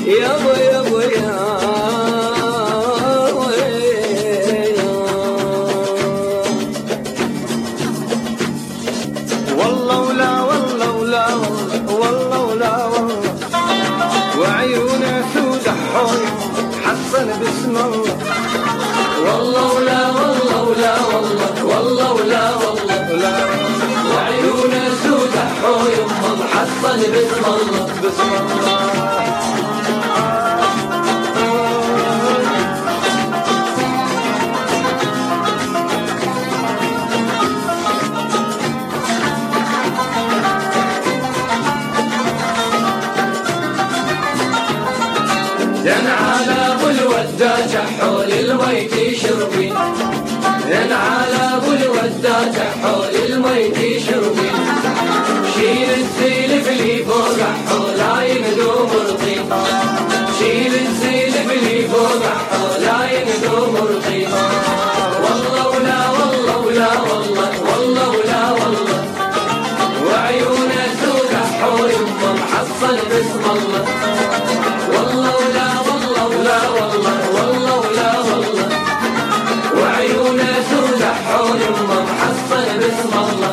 يابا يابا يا والله ولا والله ولا والله ولا والله وعيونه سود حول حسن باسم الله والله ولا والله ولا والله والله ولا والله ولا وعيونه سود حول حسن باسم الله باسم الله على ابو الوداج حول الميت يشربي على ابو الوداج حول الميت يشربي شيل الزيل في اللي فوق حولاين دوم رضي شيل الزيل في اللي فوق حولاين دوم رضي والله ولا والله ولا والله والله ولا والله وعيونه سود حول محصل باسم الله والله ولا والله ولا والله والله ولا والله وعيونه سود حول محصل باسم الله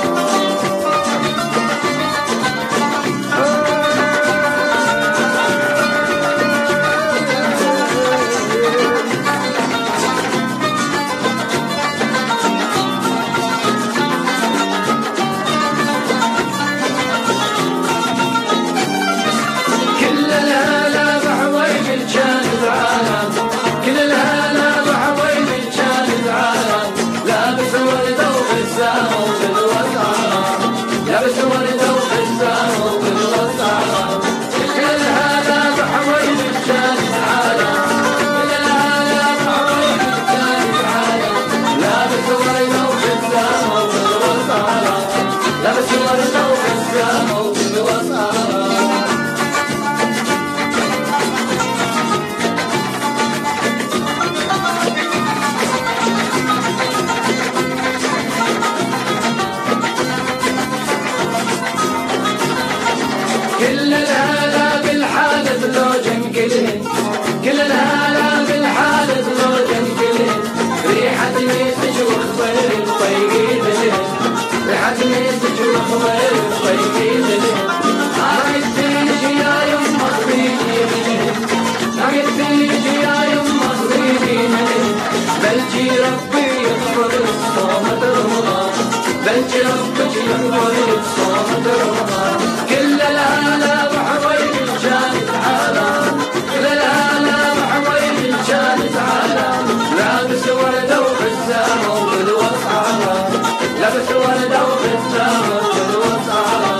كل الهلا بالحالة زوجن كلهن كل الهلا بالحالة زوجن كلهن ريحة ميسج وخبر الطيقين لهن ريحة ميسج وخبر الطيقين لهن عمد تيجي يا يما صبيتي منهن عمد تيجي يا يما صبيتي منهن بلجي ربي يغفر الصومة رمضان بلجي ربك يغفر الصومة رمضان كل الهلا بحويل الجانب عالم كل الهلا بحويل الجانب عالم لابس وردة وخزامة وبالوصعة لابس وردة وخزامة وبالوصعة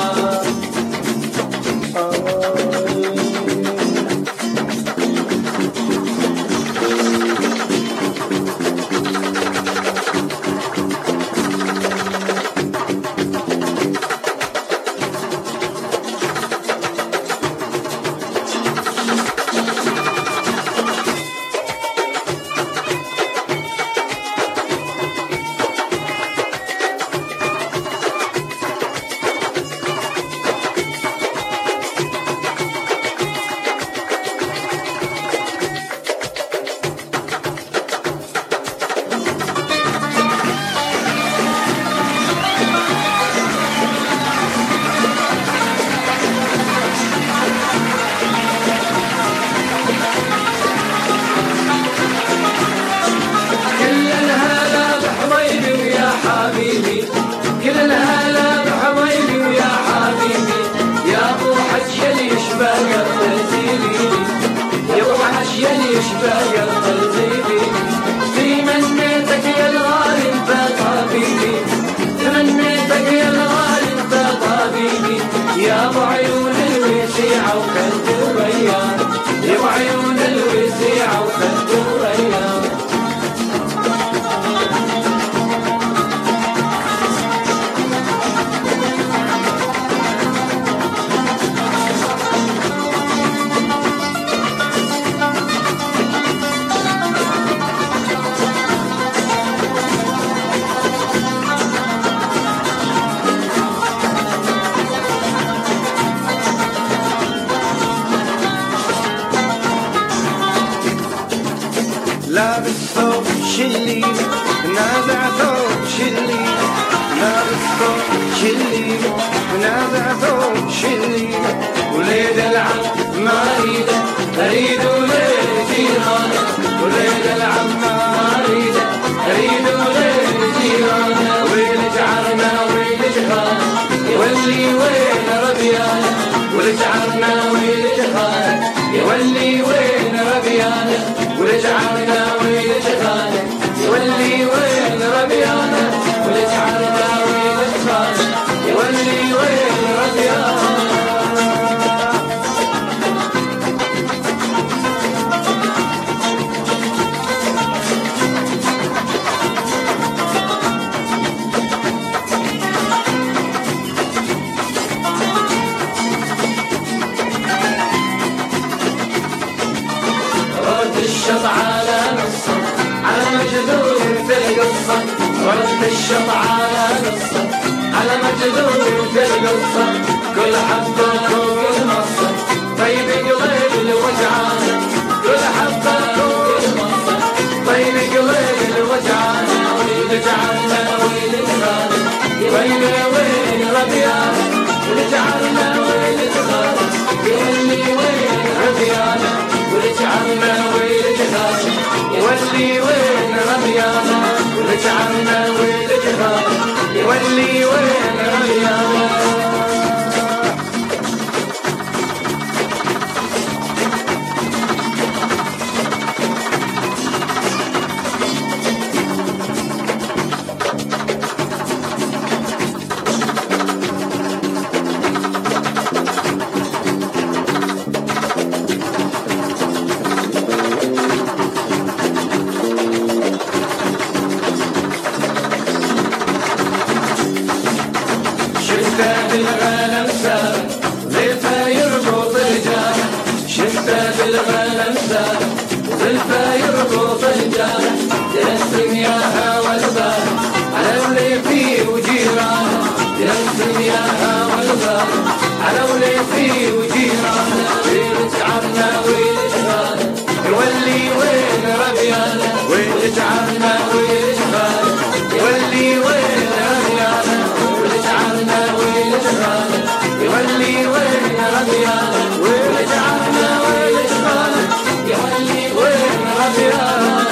ونابع ثوب شريده وليد العم ما اريده اريد وليد جيرانه وليد العم ما اريده اريد وليد جيرانه ويل جعرنا ويل جخانه يولي وين ربيانه ويل جعرنا ويل جخانه يولي وين ربيانه ويل جعرنا ويل جخانه يولي وين ربيانه ويل جعرنا ويل جخانه يولي وين ربيانه الشط على نصه على مجذور في القصة ورد الشط على نصه على مجذور في القصة كل حبة فوق المصة طيب قليل الوجعانة كل حبة فوق المصة طيب قليل الوجعانة ويل جعلنا ويل جخانة ويل وين ربيانة ويل جعلنا ويل جخانة يولي وين ربيانة ويل جعلنا ويل جخانة يولي وين ربيانة ويل جعلنا ويل جخانة يولي وين ربيانة شفته بالغنم سابق زلفه يربط رجاله شفته بالغنم سابق زلفه يربط رجاله تنسم يا هوى البال على ولي فيه وجيرانه تنسم يا هوى البال على ولي فيه وجيرانه ويل جعلنا ويل جخانه يولي وين ربيانه ويل جعلنا ويل جخانه يولي وين ربيانه ويل جعلنا ويل جخانه يولي وين ربيانه ويل جعلنا ويل جخانه يولي وين ربيانه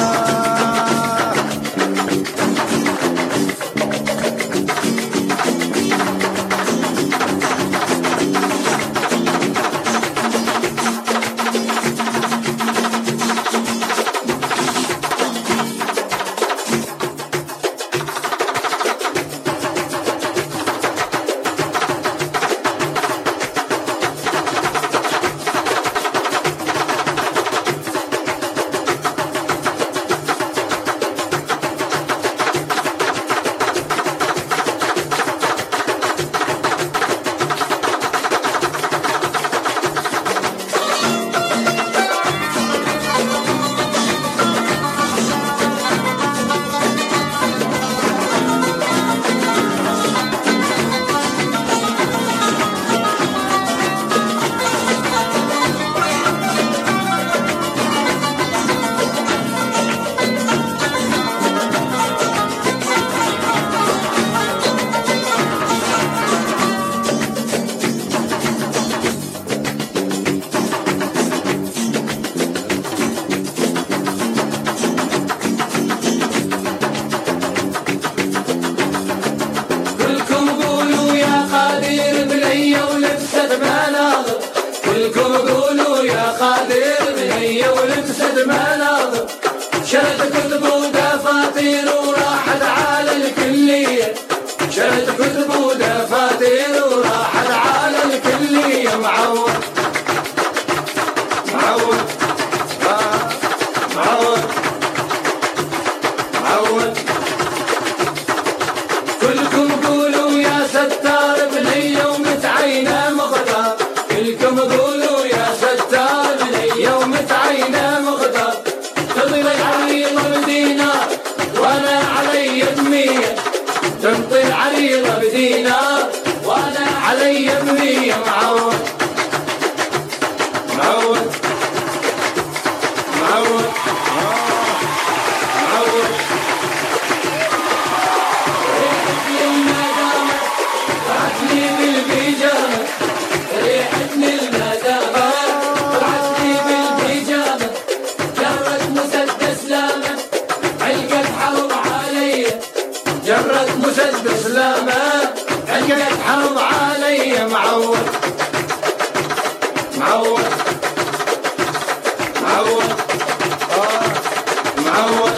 كلكم قولوا يا قادر بنية ولبست مناظر شرت كتب ودفاتير وراحت على الكلية شرت كتب ودفاتير وراحت على الكلية معود معود معود معود كلكم قولوا يا ستار بنية ومتعينة مغدار كلكم قولوا يا ستار بنية ومتعينة مغدار تضي العريضة بدينار وانا علي بمية تنطي العريضة بدينار وانا علي بمية معود معود معود معود يوم ما دامت بعتني يا معود معود معود معود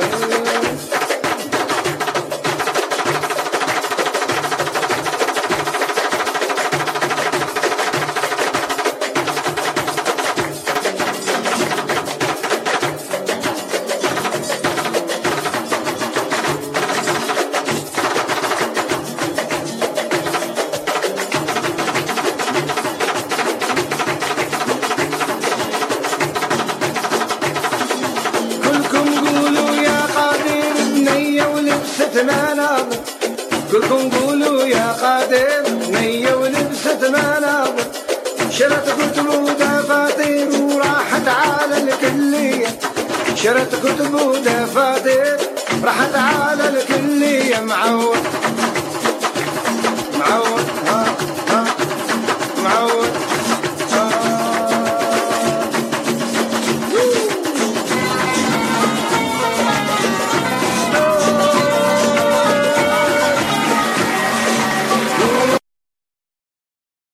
مناظر كلكم قولوا يا قادر نية ولبست مناظر شرت كتب ودفاتر وراحت على الكلية شرت كتب ودفاتر راحت على الكلية معود